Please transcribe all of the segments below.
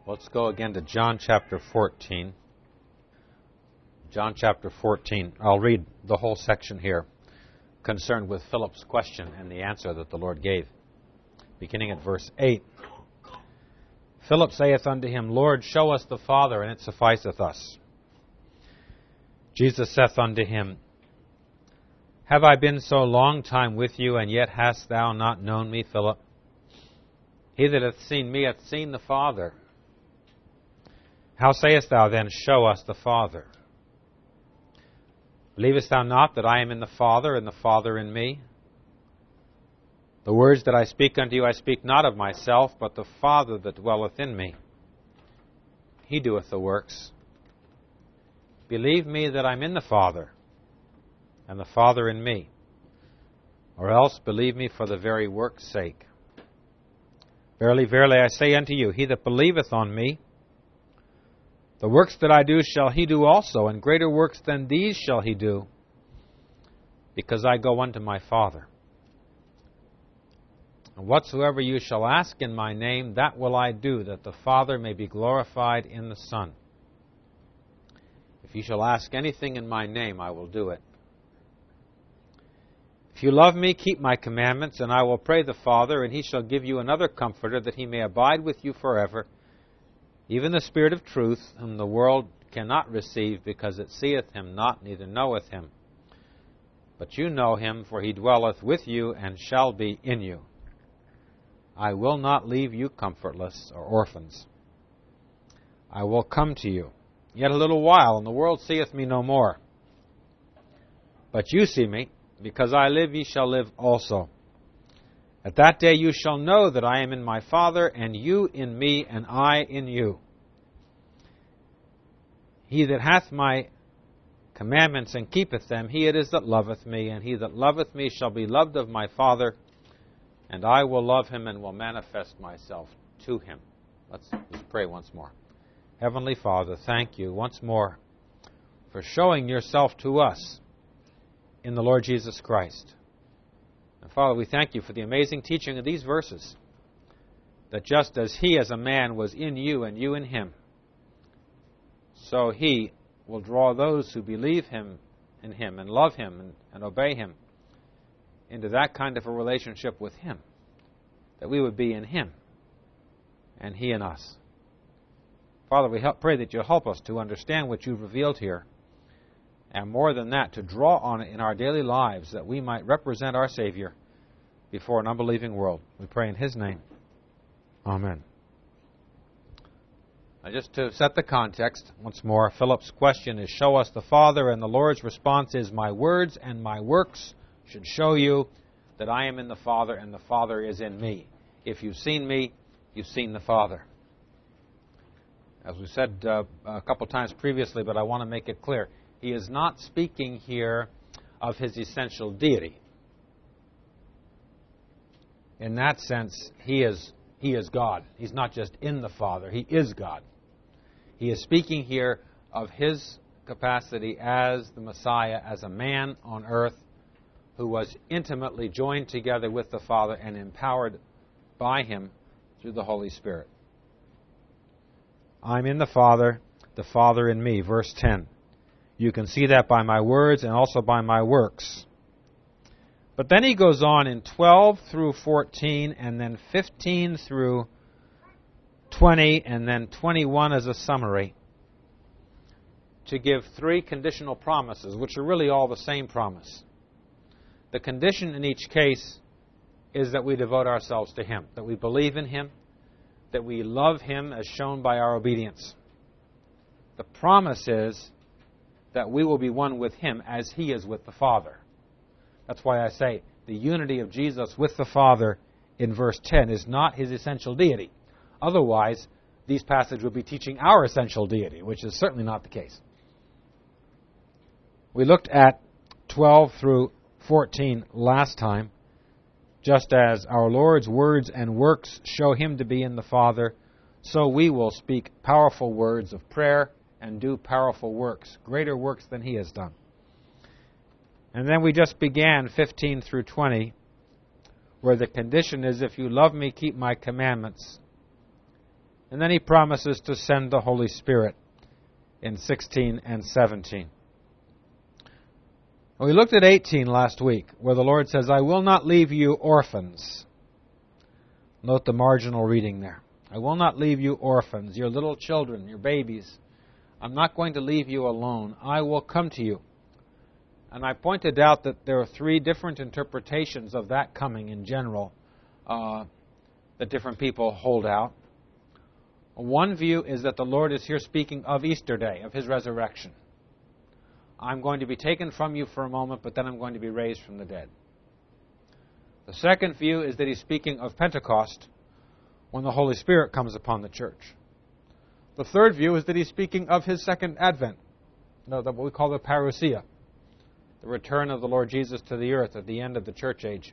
Let's go again to John chapter 14. John chapter 14. I'll read the whole section here concerned with Philip's question and the answer that the Lord gave. Beginning at verse 8. Philip saith unto him, Lord, show us the Father, and it sufficeth us. Jesus saith unto him, Have I been so long time with you, and yet hast thou not known me, Philip? He that hath seen me hath seen the Father. How sayest thou then, Show us the Father? Believest thou not that I am in the Father, and the Father in me? The words that I speak unto you, I speak not of myself, but the Father that dwelleth in me. He doeth the works. Believe me that I'm in the Father, and the Father in me. Or else believe me for the very work's sake. Verily, verily, I say unto you, he that believeth on me, the works that I do shall he do also, and greater works than these shall he do, because I go unto my Father. And whatsoever you shall ask in my name, that will I do, that the Father may be glorified in the Son. If you shall ask anything in my name, I will do it. If you love me, keep my commandments, and I will pray the Father, and he shall give you another Comforter, that he may abide with you forever, even the Spirit of truth, whom the world cannot receive, because it seeth him not, neither knoweth him. But you know him, for he dwelleth with you, and shall be in you. I will not leave you comfortless, or orphans. I will come to you. Yet a little while, and the world seeth me no more. But you see me, because I live, ye shall live also. At that day you shall know that I am in my Father, and you in me, and I in you. He that hath my commandments and keepeth them, he it is that loveth me, and he that loveth me shall be loved of my Father, and I will love him and will manifest myself to him. Let's pray once more. Heavenly Father, thank you once more for showing yourself to us in the Lord Jesus Christ. And Father, we thank you for the amazing teaching of these verses, that just as he as a man was in you and you in him, so he will draw those who believe him in him and love him and obey him into that kind of a relationship with him, that we would be in him and he in us. Father, we pray that you'll help us to understand what you've revealed here, and more than that, to draw on it in our daily lives, that we might represent our Savior before an unbelieving world. We pray in his name. Amen. Now, just to set the context once more, Philip's question is, Show us the Father, and the Lord's response is, My words and my works should show you that I am in the Father, and the Father is in me. If you've seen me, you've seen the Father. As we said a couple times previously, but I want to make it clear, he is not speaking here of his essential deity. In that sense, he is God. He's not just in the Father, he is God. He is speaking here of his capacity as the Messiah, as a man on earth who was intimately joined together with the Father and empowered by him through the Holy Spirit. I'm in the Father in me. Verse 10. You can see that by my words and also by my works. But then he goes on in 12 through 14, and then 15 through 20, and then 21 as a summary, to give three conditional promises, which are really all the same promise. The condition in each case is that we devote ourselves to him, that we believe in him, that we love him as shown by our obedience. The promise is that we will be one with him as he is with the Father. That's why I say the unity of Jesus with the Father in verse 10 is not his essential deity. Otherwise, these passages would be teaching our essential deity, which is certainly not the case. We looked at 12 through 14 last time. Just as our Lord's words and works show him to be in the Father, so we will speak powerful words of prayer and do powerful works, greater works than he has done. And then we just began 15 through 20, where the condition is, if you love me, keep my commandments. And then he promises to send the Holy Spirit in 16 and 17. We looked at 18 last week, where the Lord says, I will not leave you orphans. Note the marginal reading there. I will not leave you orphans, your little children, your babies. I'm not going to leave you alone. I will come to you. And I pointed out that there are three different interpretations of that coming in general that different people hold out. One view is that the Lord is here speaking of Easter Day, of His resurrection. I'm going to be taken from you for a moment, but then I'm going to be raised from the dead. The second view is that He's speaking of Pentecost, when the Holy Spirit comes upon the church. The third view is that He's speaking of His second advent, what we call the parousia, the return of the Lord Jesus to the earth at the end of the church age.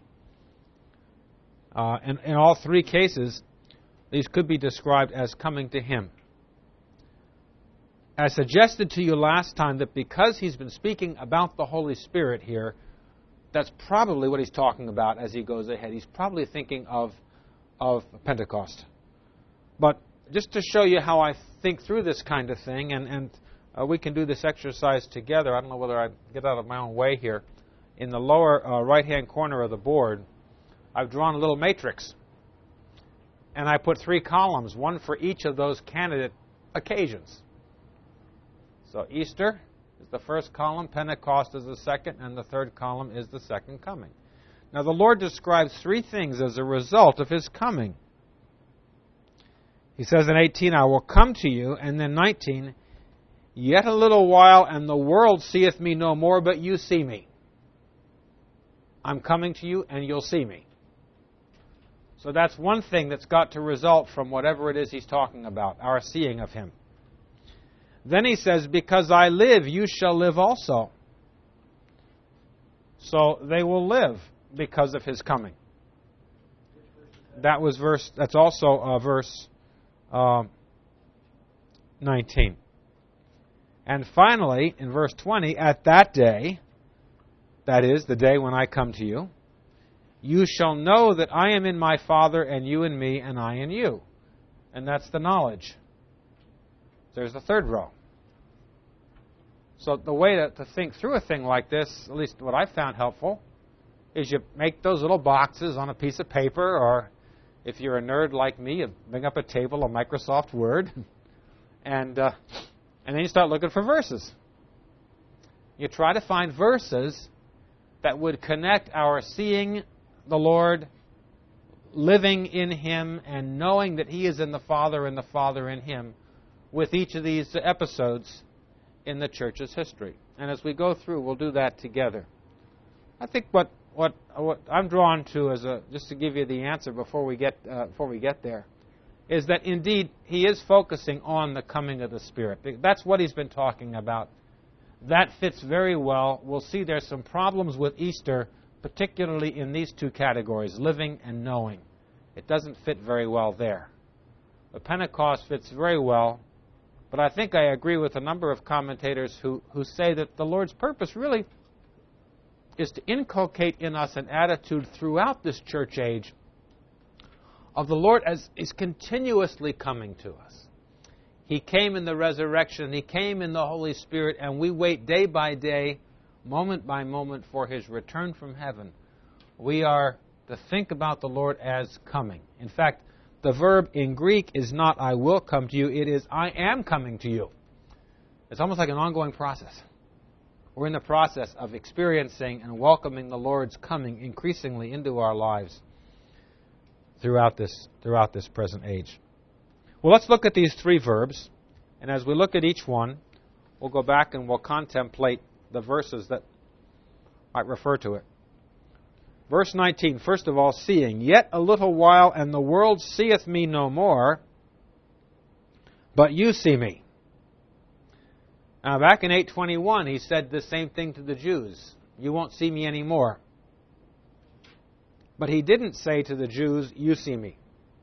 And in all three cases, these could be described as coming to Him. I suggested to you last time that because He's been speaking about the Holy Spirit here, that's probably what He's talking about as He goes ahead. He's probably thinking of Pentecost. But just to show you how I think through this kind of thing, and we can do this exercise together. I don't know whether I get out of my own way here. In the lower right-hand corner of the board, I've drawn a little matrix. And I put 3 columns, one for each of those candidate occasions. So Easter is the first column, Pentecost is the second, and the third column is the second coming. Now the Lord describes 3 things as a result of His coming. He says in 18, I will come to you, and then 19, yet a little while, and the world seeth me no more, but you see me. I'm coming to you, and you'll see me. So that's one thing that's got to result from whatever it is He's talking about, our seeing of Him. Then He says, because I live, you shall live also. So they will live because of His coming. That's also verse 19. And finally, in verse 20, at that day, that is, the day when I come to you, you shall know that I am in my Father, and you in me, and I in you. And that's the knowledge. There's the third row. So the way to think through a thing like this, at least what I found helpful, is you make those little boxes on a piece of paper, or if you're a nerd like me, you bring up a table of Microsoft Word, and then you start looking for verses. You try to find verses that would connect our seeing the Lord, living in Him, and knowing that He is in the Father and the Father in Him, with each of these episodes in the church's history. And as we go through, we'll do that together. I think what I'm drawn to, just to give you the answer before we get there, is that indeed He is focusing on the coming of the Spirit. That's what He's been talking about. That fits very well. We'll see there's some problems with Easter, particularly in these 2 categories, living and knowing. It doesn't fit very well there. But Pentecost fits very well. But I think I agree with a number of commentators who say that the Lord's purpose really is to inculcate in us an attitude throughout this church age of the Lord as is continuously coming to us. He came in the resurrection, He came in the Holy Spirit, and we wait day by day, moment by moment, for His return from heaven. We are to think about the Lord as coming. In fact, the verb in Greek is not I will come to you, it is I am coming to you. It's almost like an ongoing process. We're in the process of experiencing and welcoming the Lord's coming increasingly into our lives throughout this present age. Well, let's look at these 3 verbs, and as we look at each one, we'll go back and we'll contemplate the verses that might refer to it. Verse 19, first of all, seeing. Yet a little while, and the world seeth me no more, but you see me. Now, back in 8:21, He said the same thing to the Jews. You won't see me anymore. But He didn't say to the Jews, you see me.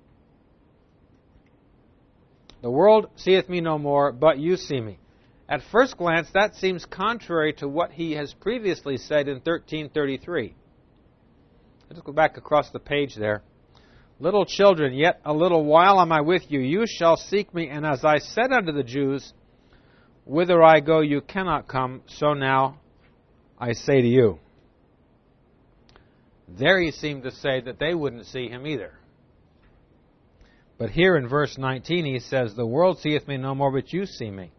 The world seeth me no more, but you see me. At first glance, that seems contrary to what He has previously said in 13:33. Let's go back across the page there. Little children, yet a little while am I with you. You shall seek me, and as I said unto the Jews, whither I go you cannot come, so now I say to you. There he seemed to say that they wouldn't see him either. But here in verse 19 he says, the world seeth me no more, but you see me.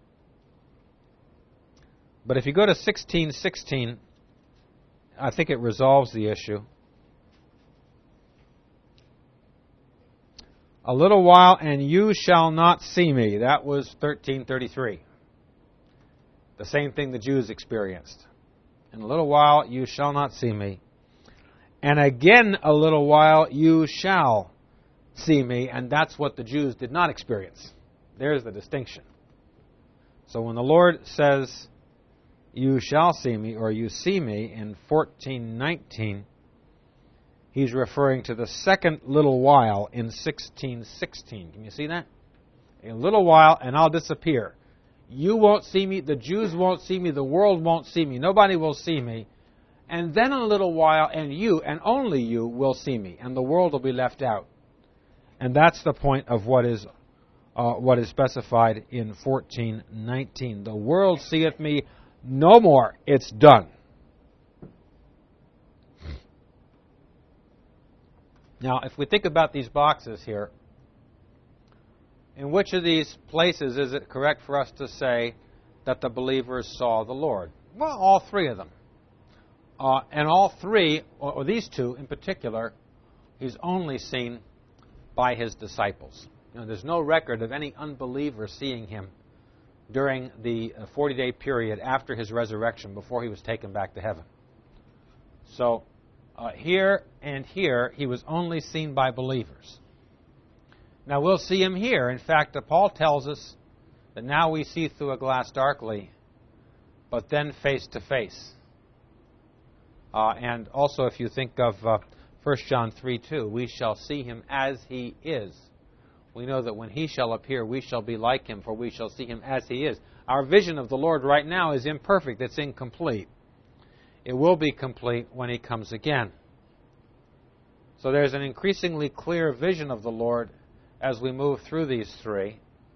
But if you go to 16:16, I think it resolves the issue. A little while, and you shall not see me. That was 13:33. The same thing the Jews experienced. In a little while, you shall not see me. And again a little while, you shall see me. And that's what the Jews did not experience. There's the distinction. So when the Lord says, you shall see me, or you see me, in 14:19, he's referring to the second little while in 16:16. Can you see that? A little while and I'll disappear. You won't see me, the Jews won't see me, the world won't see me, nobody will see me. And then a little while and you, and only you, will see me, and the world will be left out. And that's the point of what is specified in 14:19. The world seeth me no more. It's done. Now, if we think about these boxes here, in which of these places is it correct for us to say that the believers saw the Lord? Well, all three of them. And all three, or these two in particular, he's only seen by his disciples. There's no record of any unbeliever seeing him during the 40-day period after his resurrection, before he was taken back to heaven. So, here and here, he was only seen by believers. Now, we'll see him here. In fact, Paul tells us that now we see through a glass darkly, but then face to face. And also, if you think of 1 John 3:2, we shall see him as he is. We know that when he shall appear, we shall be like him, for we shall see him as he is. Our vision of the Lord right now is imperfect. It's incomplete. It will be complete when he comes again. So there's an increasingly clear vision of the Lord as we move through these three.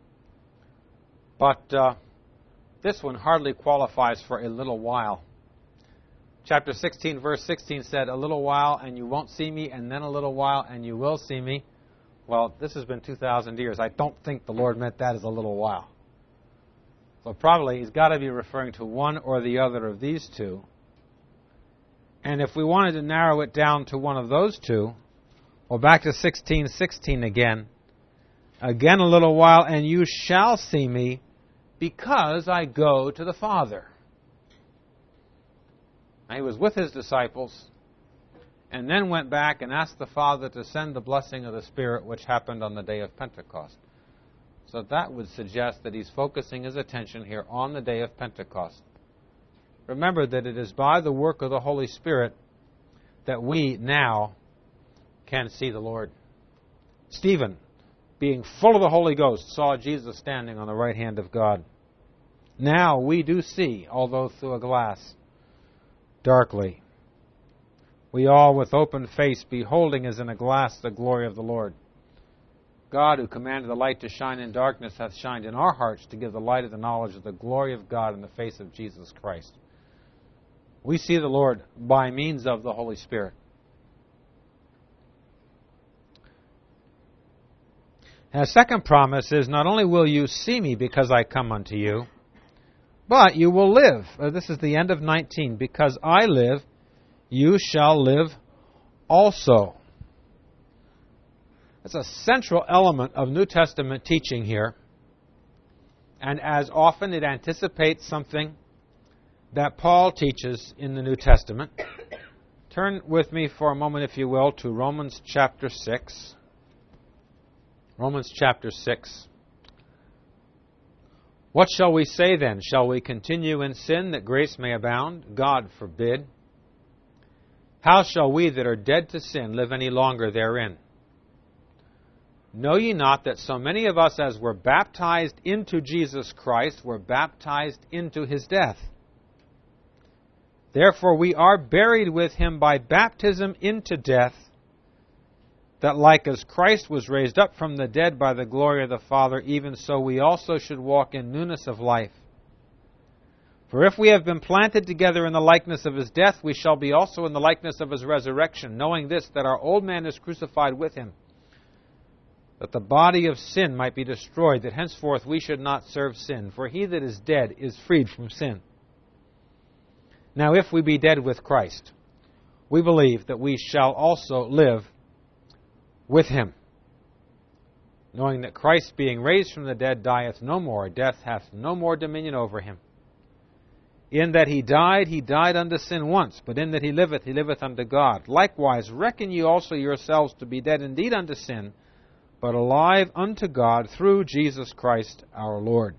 But this one hardly qualifies for a little while. Chapter 16, verse 16 said, a little while and you won't see me, and then a little while and you will see me. Well, this has been 2,000 years. I don't think the Lord meant that as a little while. So probably he's got to be referring to one or the other of these two. And if we wanted to narrow it down to one of those two, well, back to 16:16 again. Again a little while, and you shall see me, because I go to the Father. Now, he was with his disciples, and then went back and asked the Father to send the blessing of the Spirit, which happened on the day of Pentecost. So that would suggest that he's focusing his attention here on the day of Pentecost. Remember that it is by the work of the Holy Spirit that we now can see the Lord. Stephen, being full of the Holy Ghost, saw Jesus standing on the right hand of God. Now we do see, although through a glass, darkly. We all with open face, beholding as in a glass the glory of the Lord. God, who commanded the light to shine in darkness, hath shined in our hearts to give the light of the knowledge of the glory of God in the face of Jesus Christ. We see the Lord by means of the Holy Spirit. And the second promise is, not only will you see me because I come unto you, but you will live. This is the end of 19. Because I live, you shall live also. That's a central element of New Testament teaching here. And as often it anticipates something that Paul teaches in the New Testament. Turn with me for a moment, if you will, to Romans chapter 6. Romans chapter 6. What shall we say then? Shall we continue in sin that grace may abound? God forbid. How shall we that are dead to sin live any longer therein? Know ye not that so many of us as were baptized into Jesus Christ were baptized into his death? Therefore we are buried with him by baptism into death, that like as Christ was raised up from the dead by the glory of the Father, even so we also should walk in newness of life. For if we have been planted together in the likeness of his death, we shall be also in the likeness of his resurrection, knowing this, that our old man is crucified with him, that the body of sin might be destroyed, that henceforth we should not serve sin. For he that is dead is freed from sin. Now if we be dead with Christ, we believe that we shall also live with him, knowing that Christ, being raised from the dead, dieth no more, death hath no more dominion over him. In that he died unto sin once, but in that he liveth unto God. Likewise, reckon ye also yourselves to be dead indeed unto sin, but alive unto God through Jesus Christ our Lord.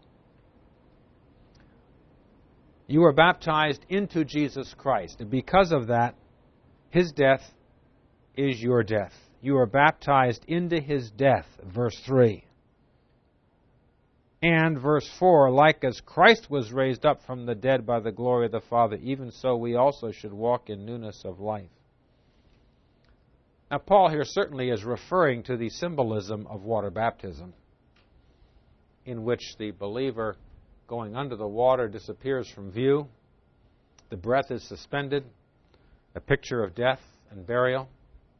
You are baptized into Jesus Christ, and because of that, his death is your death. You are baptized into his death, verse 3. And verse 4, like as Christ was raised up from the dead by the glory of the Father, even so we also should walk in newness of life. Now, Paul here certainly is referring to the symbolism of water baptism, in which the believer going under the water disappears from view, the breath is suspended, a picture of death and burial.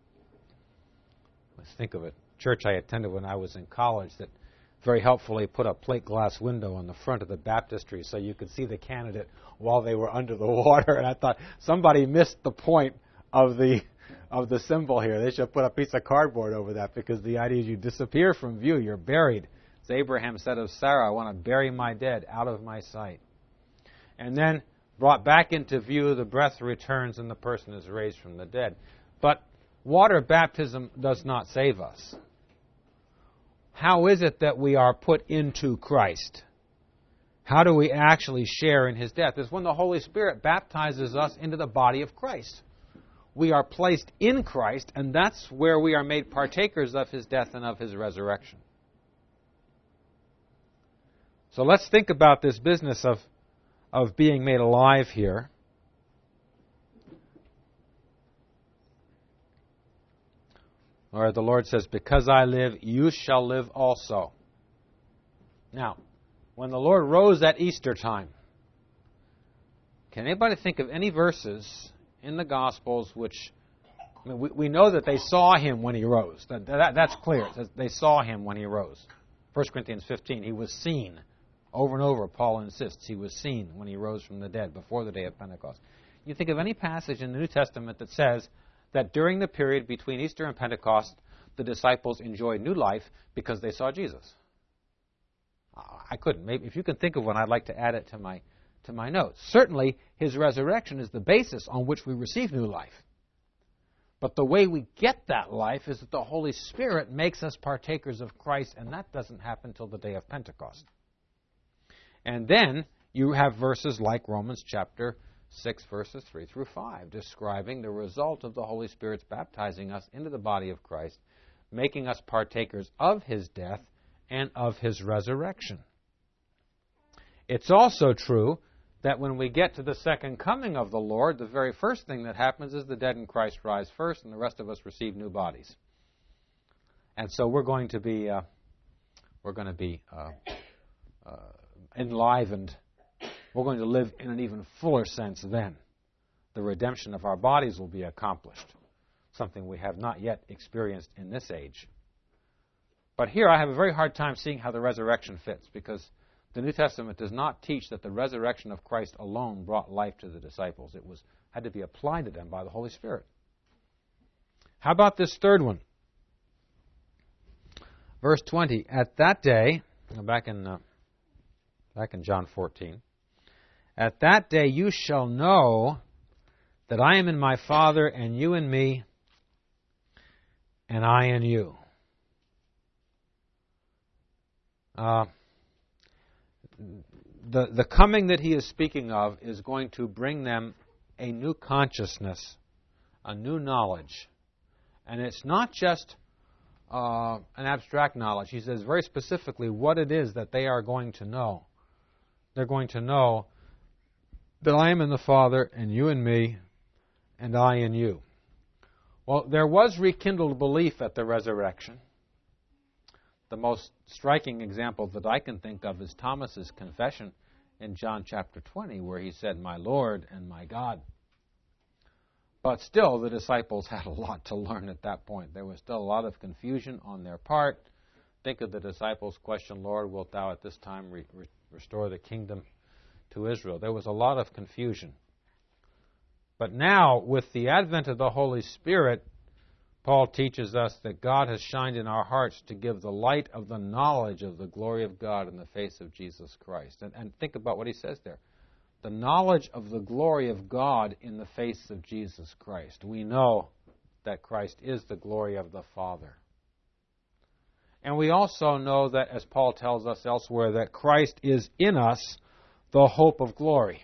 Let's think of it. Church I attended when I was in college that very helpfully put a plate glass window on the front of the baptistry so you could see the candidate while they were under the water. And I thought, somebody missed the point of the symbol here. They should put a piece of cardboard over that, because the idea is you disappear from view, you're buried. As Abraham said of Sarah, I want to bury my dead out of my sight. And then brought back into view, the breath returns and the person is raised from the dead. But water baptism does not save us. How is it that we are put into Christ? How do we actually share in his death? It's when the Holy Spirit baptizes us into the body of Christ. We are placed in Christ, and that's where we are made partakers of his death and of his resurrection. So let's think about this business of being made alive here. Or the Lord says, because I live, you shall live also. Now, when the Lord rose at Easter time, can anybody think of any verses in the Gospels which, I mean, we know that they saw him when he rose. That's clear. It says they saw him when he rose. 1 Corinthians 15, he was seen. Over and over, Paul insists he was seen when he rose from the dead before the day of Pentecost. You think of any passage in the New Testament that says that during the period between Easter and Pentecost, the disciples enjoyed new life because they saw Jesus? I couldn't. Maybe if you can think of one, I'd like to add it to my notes. Certainly, his resurrection is the basis on which we receive new life. But the way we get that life is that the Holy Spirit makes us partakers of Christ, and that doesn't happen till the day of Pentecost. And then you have verses like Romans chapter 6, verses 3 through 5, describing the result of the Holy Spirit's baptizing us into the body of Christ, making us partakers of his death and of his resurrection. It's also true that when we get to the second coming of the Lord, the very first thing that happens is the dead in Christ rise first, and the rest of us receive new bodies. And so we're going to be enlivened. We're going to live in an even fuller sense then. The redemption of our bodies will be accomplished, something we have not yet experienced in this age. But here I have a very hard time seeing how the resurrection fits, because the New Testament does not teach that the resurrection of Christ alone brought life to the disciples. It had to be applied to them by the Holy Spirit. How about this third one? Verse 20, at that day, back in John 14, at that day you shall know that I am in my Father, and you in me, and I in you. The coming that he is speaking of is going to bring them a new consciousness, a new knowledge. And it's not just an abstract knowledge. He says very specifically what it is that they are going to know. They're going to know that I am in the Father, and you in me, and I in you. Well, there was rekindled belief at the resurrection. The most striking example that I can think of is Thomas's confession in John chapter 20, where he said, "My Lord and my God." But still, the disciples had a lot to learn at that point. There was still a lot of confusion on their part. Think of the disciples' question, "Lord, wilt thou at this time restore the kingdom to Israel?" There was a lot of confusion. But now, with the advent of the Holy Spirit, Paul teaches us that God has shined in our hearts to give the light of the knowledge of the glory of God in the face of Jesus Christ. And think about what he says there. The knowledge of the glory of God in the face of Jesus Christ. We know that Christ is the glory of the Father. And we also know that, as Paul tells us elsewhere, that Christ is in us, the hope of glory.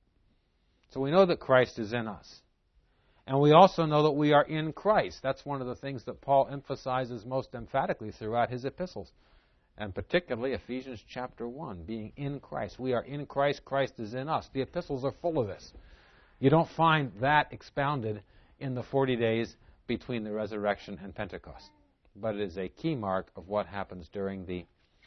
So we know that Christ is in us. And we also know that we are in Christ. That's one of the things that Paul emphasizes most emphatically throughout his epistles, and particularly Ephesians chapter 1, being in Christ. We are in Christ, Christ is in us. The epistles are full of this. You don't find that expounded in the 40 days between the resurrection and Pentecost. But it is a key mark of what happens during the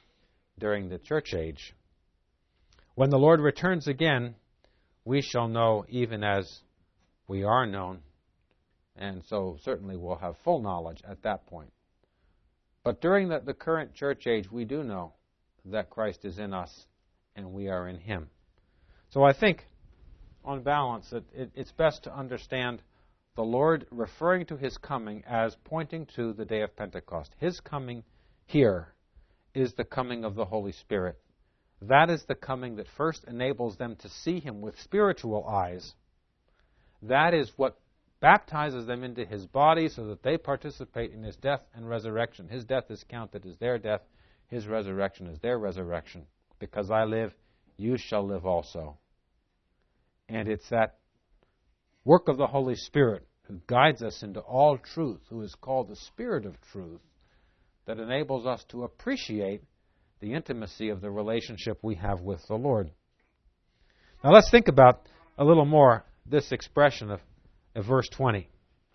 church age. When the Lord returns again, we shall know even as we are known, and so certainly we'll have full knowledge at that point. But during the current church age, we do know that Christ is in us and we are in Him. So I think, on balance, that it's best to understand the Lord referring to His coming as pointing to the day of Pentecost. His coming here is the coming of the Holy Spirit. That is the coming that first enables them to see Him with spiritual eyes. That is what baptizes them into His body so that they participate in His death and resurrection. His death is counted as their death. His resurrection is their resurrection. Because I live, you shall live also. And it's that work of the Holy Spirit who guides us into all truth, who is called the Spirit of truth, that enables us to appreciate the intimacy of the relationship we have with the Lord. Now let's think about a little more this expression of verse 20.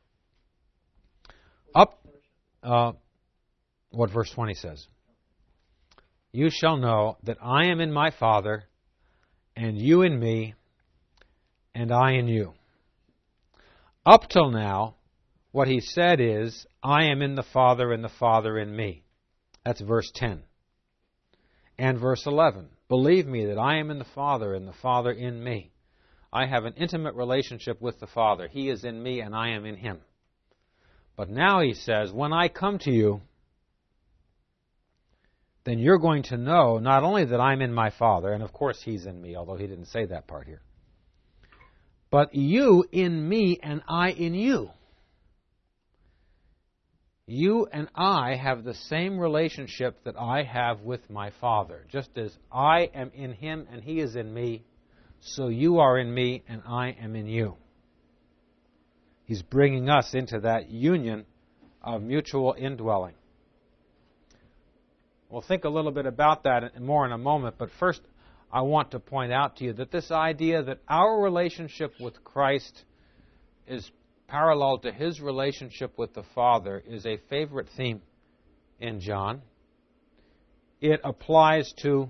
What verse 20 says. You shall know that I am in my Father, and you in me, and I in you. Up till now, what he said is, I am in the Father, and the Father in me. That's verse 10. And verse 11. Believe me that I am in the Father, and the Father in me. I have an intimate relationship with the Father. He is in me, and I am in Him. But now he says, when I come to you, then you're going to know not only that I'm in my Father, and of course He's in me, although he didn't say that part here, but you in me and I in you. You and I have the same relationship that I have with my Father. Just as I am in Him and He is in me, so you are in me and I am in you. He's bringing us into that union of mutual indwelling. We'll think a little bit about that more in a moment, but first I want to point out to you that this idea that our relationship with Christ is parallel to His relationship with the Father is a favorite theme in John. It applies to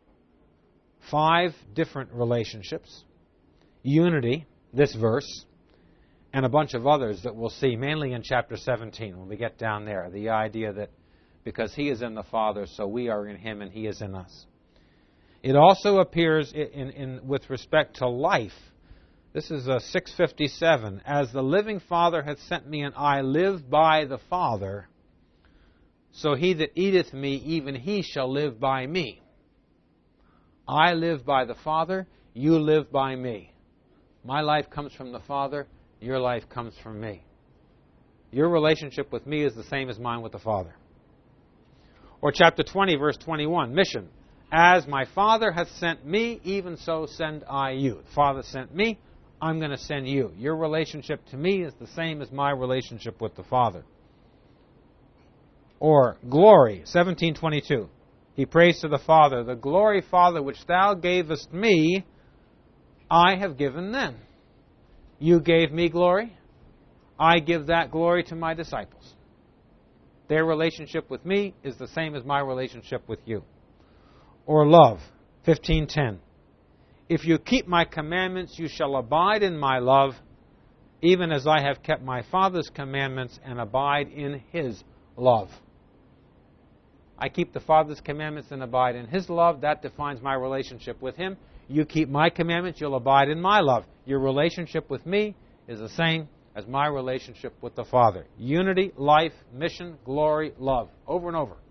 5 different relationships, unity, this verse, and a bunch of others that we'll see, mainly in chapter 17 when we get down there. The idea that because He is in the Father, so we are in Him and He is in us. It also appears with respect to life. This is 657. As the living Father hath sent me, and I live by the Father, so he that eateth me, even he shall live by me. I live by the Father, you live by me. My life comes from the Father, your life comes from me. Your relationship with me is the same as mine with the Father. Or chapter 20, verse 21, mission. As my Father hath sent me, even so send I you. The Father sent me, I'm going to send you. Your relationship to me is the same as my relationship with the Father. Or glory, 17:22. He prays to the Father, the glory, Father, which thou gavest me, I have given them. You gave me glory, I give that glory to my disciples. Their relationship with me is the same as my relationship with you. Or love, 15:10. If you keep my commandments, you shall abide in my love, even as I have kept my Father's commandments and abide in His love. I keep the Father's commandments and abide in His love. That defines my relationship with Him. You keep my commandments, you'll abide in my love. Your relationship with me is the same as my relationship with the Father. Unity, life, mission, glory, love. Over and over.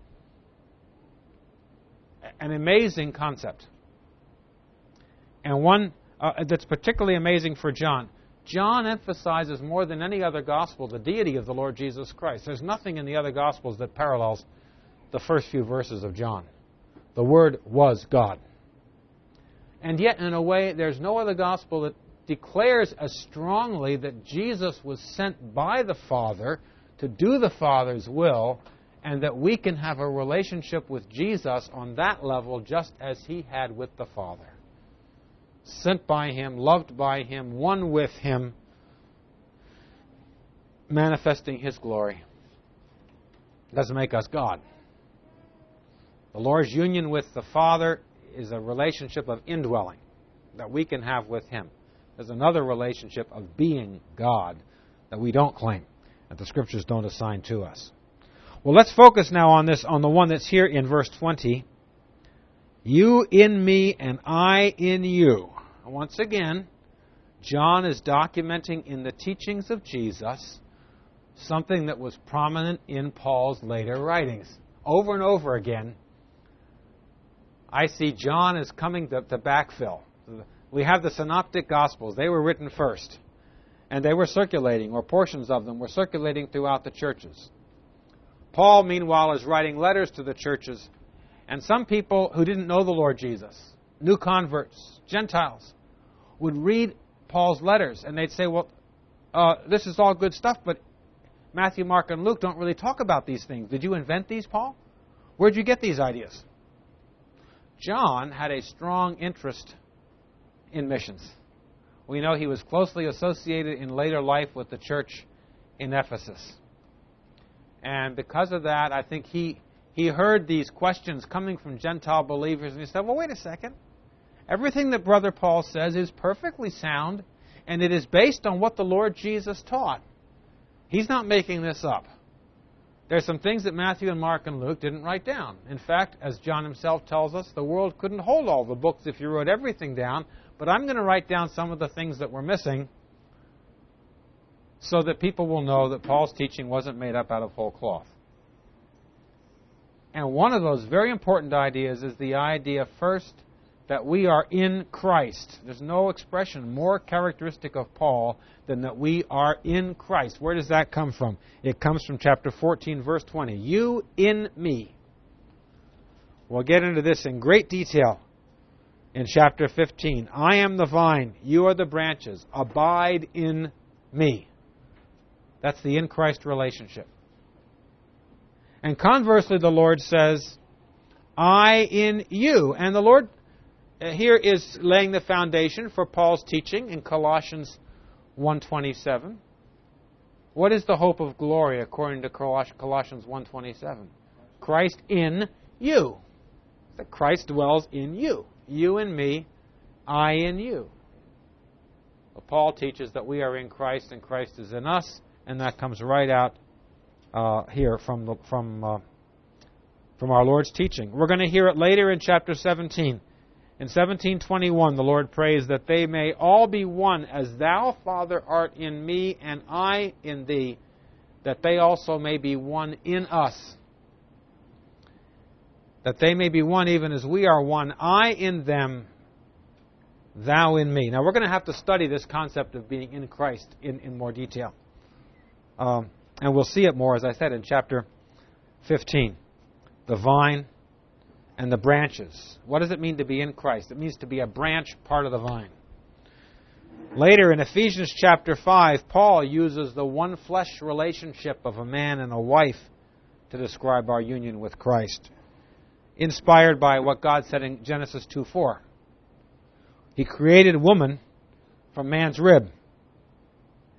An amazing concept. And one that's particularly amazing for John. John emphasizes more than any other gospel the deity of the Lord Jesus Christ. There's nothing in the other gospels that parallels the first few verses of John. The Word was God. And yet, in a way, there's no other gospel that declares as strongly that Jesus was sent by the Father to do the Father's will, and that we can have a relationship with Jesus on that level just as He had with the Father. Sent by Him, loved by Him, one with Him, manifesting His glory. Doesn't make us God. The Lord's union with the Father is a relationship of indwelling that we can have with Him. There's another relationship of being God that we don't claim, that the Scriptures don't assign to us. Well, let's focus now on this, on the one that's here in verse 20. You in me and I in you. Once again, John is documenting in the teachings of Jesus something that was prominent in Paul's later writings. Over and over again, I see John is coming to backfill. We have the Synoptic Gospels. They were written first. And they were circulating, or portions of them were circulating throughout the churches. Paul, meanwhile, is writing letters to the churches. And some people who didn't know the Lord Jesus, new converts, Gentiles, would read Paul's letters. And they'd say, well, this is all good stuff, but Matthew, Mark, and Luke don't really talk about these things. Did you invent these, Paul? Where'd you get these ideas? John had a strong interest in missions. We know he was closely associated in later life with the church in Ephesus. And because of that, I think he heard these questions coming from Gentile believers, and he said, well, wait a second. Everything that Brother Paul says is perfectly sound, and it is based on what the Lord Jesus taught. He's not making this up. There's some things that Matthew and Mark and Luke didn't write down. In fact, as John himself tells us, the world couldn't hold all the books if you wrote everything down, but I'm going to write down some of the things that were missing so that people will know that Paul's teaching wasn't made up out of whole cloth. And one of those very important ideas is the idea, first, that we are in Christ. There's no expression more characteristic of Paul than that we are in Christ. Where does that come from? It comes from chapter 14, verse 20. You in me. We'll get into this in great detail in chapter 15. I am the vine, you are the branches. Abide in me. That's the in Christ relationship. And conversely, the Lord says, I in you. And the Lord here is laying the foundation for Paul's teaching in Colossians 1:27. What is the hope of glory according to Colossians 1:27? Christ in you. That Christ dwells in you. You in me, I in you. Well, Paul teaches that we are in Christ and Christ is in us, and that comes right out here from our Lord's teaching. We're going to hear it later in chapter 17. In 17:21, the Lord prays that they may all be one, as thou, Father, art in me, and I in thee, that they also may be one in us. That they may be one even as we are one, I in them, thou in me. Now, we're going to have to study this concept of being in Christ in more detail. And we'll see it more, as I said, in chapter 15. The vine and the branches. What does it mean to be in Christ? It means to be a branch, part of the vine. Later in Ephesians chapter 5, Paul uses the one flesh relationship of a man and a wife to describe our union with Christ, inspired by what God said in Genesis 2:4. He created woman from man's rib.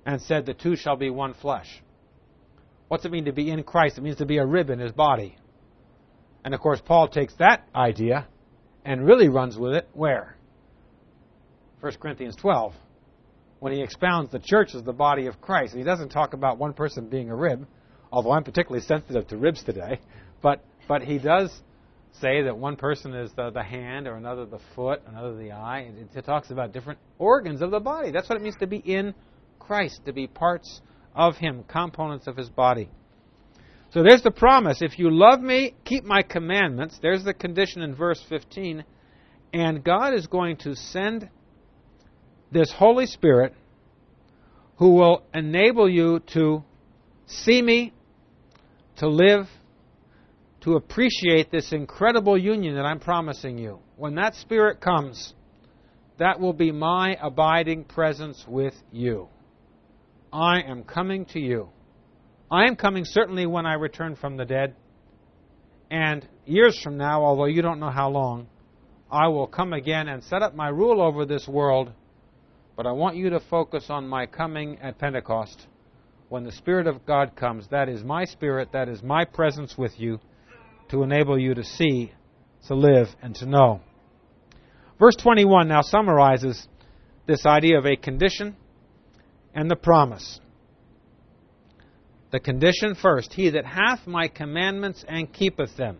and said the two shall be one flesh. What's it mean to be in Christ? It means to be a rib in His body. And of course, Paul takes that idea and really runs with it where? 1 Corinthians 12, when he expounds the church as the body of Christ. He doesn't talk about one person being a rib, although I'm particularly sensitive to ribs today. But he does say that one person is the hand, or another the foot, another the eye. It talks about different organs of the body. That's what it means to be in Christ, to be parts of Him, components of His body. So there's the promise. If you love me, keep my commandments. There's the condition in verse 15. And God is going to send this Holy Spirit who will enable you to see me, to live, to appreciate this incredible union that I'm promising you. When that Spirit comes, that will be my abiding presence with you. I am coming to you. I am coming certainly when I return from the dead. And years from now, although you don't know how long, I will come again and set up my rule over this world. But I want you to focus on my coming at Pentecost. When the Spirit of God comes, that is my Spirit, that is my presence with you to enable you to see, to live, and to know. Verse 21 now summarizes this idea of a condition and the promise. The condition first, he that hath my commandments and keepeth them.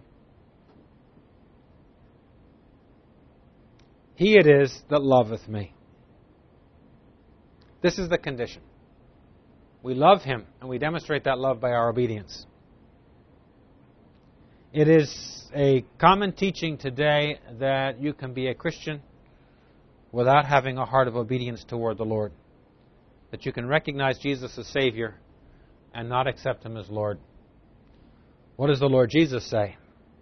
He it is that loveth me. This is the condition. We love Him, and we demonstrate that love by our obedience. It is a common teaching today that you can be a Christian without having a heart of obedience toward the Lord. That you can recognize Jesus as Savior and not accept Him as Lord. What does the Lord Jesus say?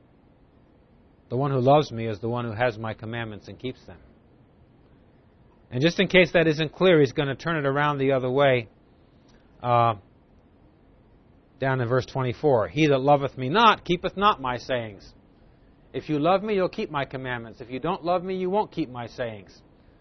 The one who loves me is the one who has my commandments and keeps them. And just in case that isn't clear, He's going to turn it around the other way. Down in verse 24. He that loveth me not, keepeth not my sayings. If you love me, you'll keep my commandments. If you don't love me, you won't keep my sayings.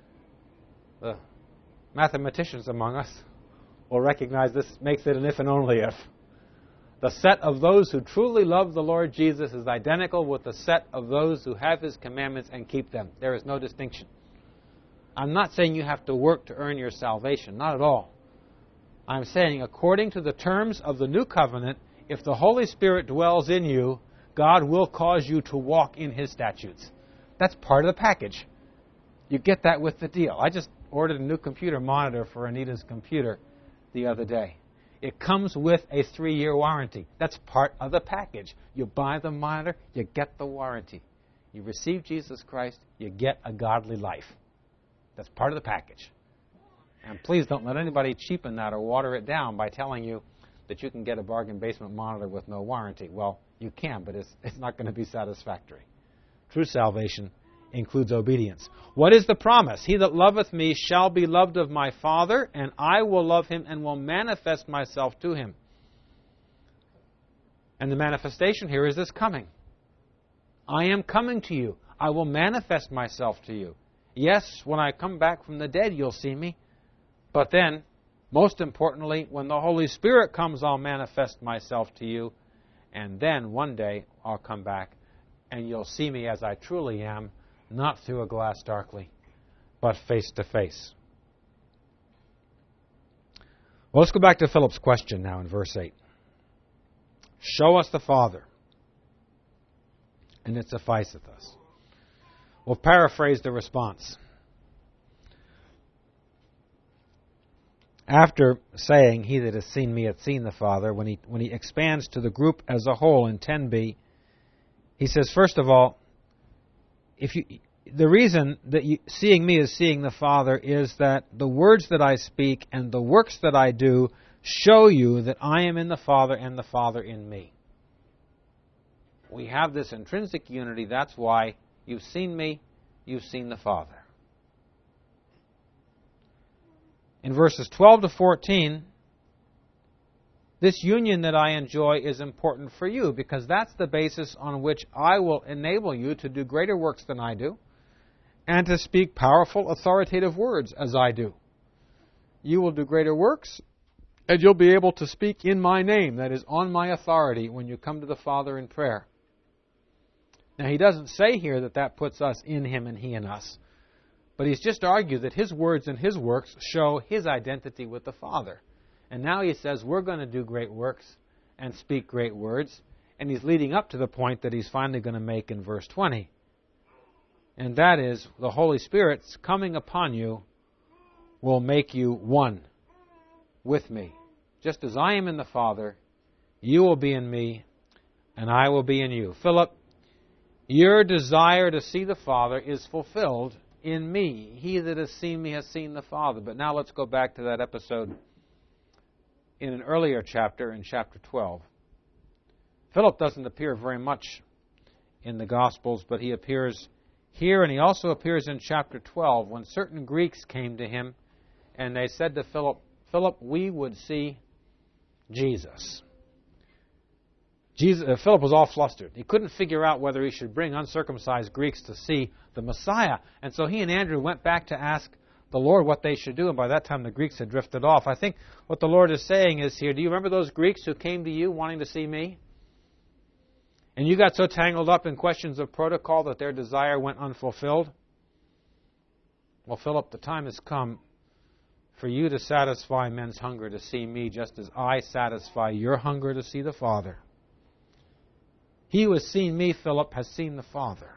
The mathematicians among us will recognize this makes it an if and only if. The set of those who truly love the Lord Jesus is identical with the set of those who have His commandments and keep them. There is no distinction. I'm not saying you have to work to earn your salvation. Not at all. I'm saying according to the terms of the new covenant, if the Holy Spirit dwells in you, God will cause you to walk in His statutes. That's part of the package. You get that with the deal. I just ordered a new computer monitor for Anita's computer the other day. It comes with a 3-year warranty. That's part of the package. You buy the monitor, you get the warranty. You receive Jesus Christ, you get a godly life. That's part of the package. And please don't let anybody cheapen that or water it down by telling you that you can get a bargain basement monitor with no warranty. Well, you can, but it's not going to be satisfactory. True salvation includes obedience. What is the promise? He that loveth me shall be loved of my Father, and I will love him and will manifest myself to him. And the manifestation here is this coming. I am coming to you. I will manifest myself to you. Yes, when I come back from the dead, you'll see me. But then, most importantly, when the Holy Spirit comes, I'll manifest myself to you. And then one day, I'll come back, and you'll see me as I truly am, not through a glass darkly, but face to face. Well, let's go back to Philip's question now in verse 8. Show us the Father, and it sufficeth us. We'll paraphrase the response. After saying, he that has seen me hath seen the Father, when he expands to the group as a whole in 10b, he says, first of all, the reason that seeing me is seeing the Father is that the words that I speak and the works that I do show you that I am in the Father and the Father in me. We have this intrinsic unity. That's why you've seen me, you've seen the Father. In verses 12 to 14, this union that I enjoy is important for you because that's the basis on which I will enable you to do greater works than I do and to speak powerful, authoritative words as I do. You will do greater works And you'll be able to speak in my name, that is, on my authority, when you come to the Father in prayer. Now, he doesn't say here that that puts us in him and he in us. But he's just argued that his words and his works show his identity with the Father. And now he says we're going to do great works and speak great words. And he's leading up to the point that he's finally going to make in verse 20. And that is, the Holy Spirit's coming upon you will make you one with me. Just as I am in the Father, you will be in me, and I will be in you. Philip, your desire to see the Father is fulfilled in me. He that has seen me has seen the Father. But now let's go back to that episode in an earlier chapter, in chapter 12. Philip doesn't appear very much in the Gospels, but he appears here, and he also appears in chapter 12 when certain Greeks came to him and they said to Philip, Philip, we would see Jesus. Philip was all flustered. He couldn't figure out whether he should bring uncircumcised Greeks to see the Messiah. And so he and Andrew went back to ask the Lord what they should do. And by that time the Greeks had drifted off. I think what the Lord is saying is here, do you remember those Greeks who came to you wanting to see me? And you got so tangled up in questions of protocol that their desire went unfulfilled? Well, Philip, the time has come for you to satisfy men's hunger to see me, just as I satisfy your hunger to see the Father. He who has seen me, Philip, has seen the Father.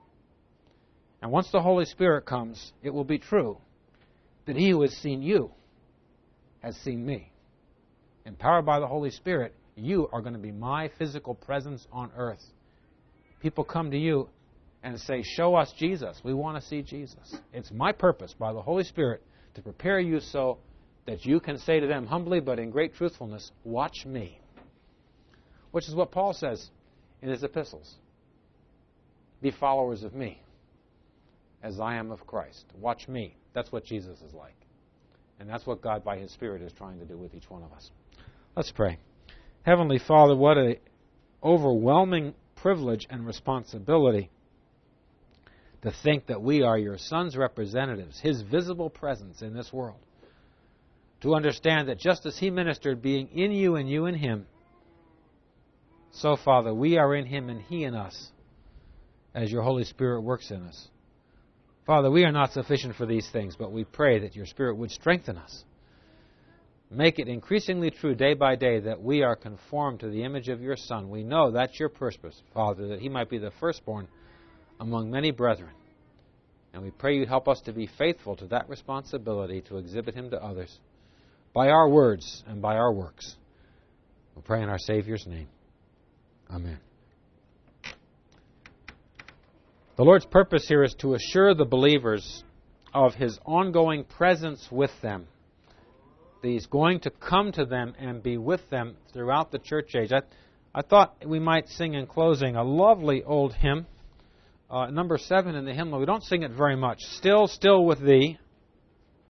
And once the Holy Spirit comes, it will be true that he who has seen you has seen me. Empowered by the Holy Spirit, you are going to be my physical presence on earth. People come to you and say, show us Jesus. We want to see Jesus. It's my purpose by the Holy Spirit to prepare you so that you can say to them humbly but in great truthfulness, watch me. Which is what Paul says in his epistles. Be followers of me as I am of Christ. Watch me. That's what Jesus is like. And that's what God by his Spirit is trying to do with each one of us. Let's pray. Heavenly Father, what an overwhelming privilege and responsibility to think that we are your Son's representatives, his visible presence in this world. To understand that just as he ministered being in you and you in him, so, Father, we are in him and he in us as your Holy Spirit works in us. Father, we are not sufficient for these things, but we pray that your Spirit would strengthen us. Make it increasingly true day by day that we are conformed to the image of your Son. We know that's your purpose, Father, that he might be the firstborn among many brethren. And we pray you'd help us to be faithful to that responsibility to exhibit him to others by our words and by our works. We pray in our Savior's name. Amen. The Lord's purpose here is to assure the believers of his ongoing presence with them. That he's going to come to them and be with them throughout the church age. I thought we might sing in closing a lovely old hymn. Number 7 in the hymnal. We don't sing it very much. Still, still with thee.